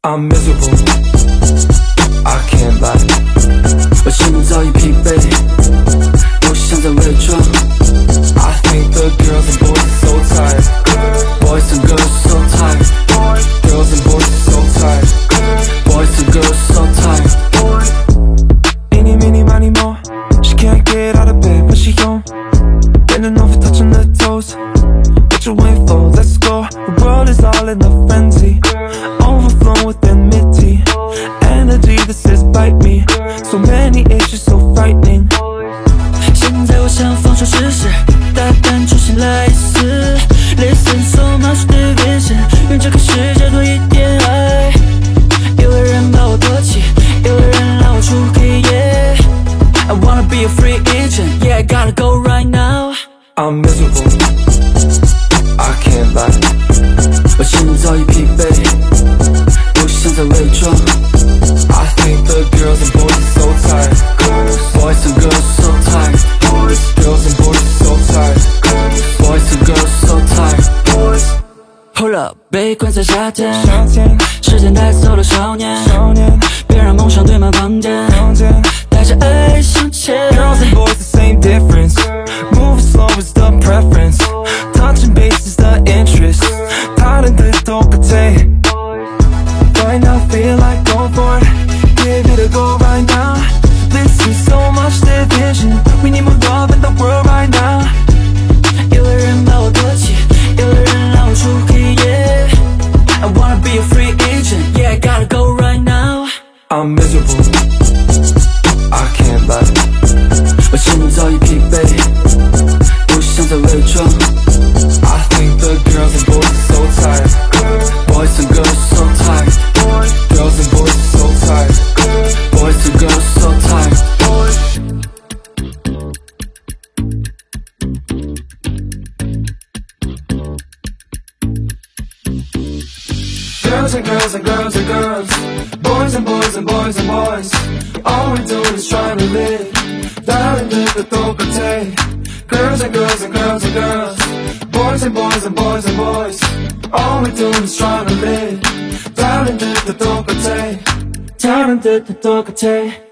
I'm miserable, I can't lie， 我心早已疲惫，不想再伪装。I think the girls and boys are so tired, boys and girls so tired, girls and boys are so tired, boys and girls so tired. Eeny, meeny, miny, mo. She can't get out of bed, but she home, bending over, touching her toes. What you waiting for? Let's go. The world is all in a frenzy, overflowing with enmity, energy that says bite me. So many issues, so frightening. 现在我想放手试试，大胆重新来一次。Listen so much division， 用这个世界多一点爱。有个人把我唾弃，有个人让我出黑夜。I wanna be a free agent, yeah I gotta go right now. I'm miserable, I can't lie， 我心早已疲惫，不想再伪装。I think the girls and boys are so tired, boys and girls so tired, girls and boys are so tired, boys and girls so tired. Hold up， 被困在夏天，时间带走了少年，别让梦想堆满房间，带着爱向前。 Girls and boys the same difference, moving slow is the preference, touching base is the interest, 다른 뜻도 끝에. Right now feel like going for it, give it a go right now. Listen so much division, we need more love in the world right now. 有个人把我唾弃，有个人让我出黑夜。I wanna be a free agent, yeah I gotta go right now. I'm miserable, I can't lie， 我心早已疲惫，不想再伪装。I think the girls and boys are so tired, boys and girls so tired, girls and boys are so tired, boys and girls so tired. Girls and girls and girls and girls, boys and boys and boys and boys, all we do is try to live, 다른 뜻도 똑같아. Girls and girls and girls and girls, boys and boys and boys and boys, all we do is try to live, 다른 뜻도 똑같아, 다른 뜻도 똑같아.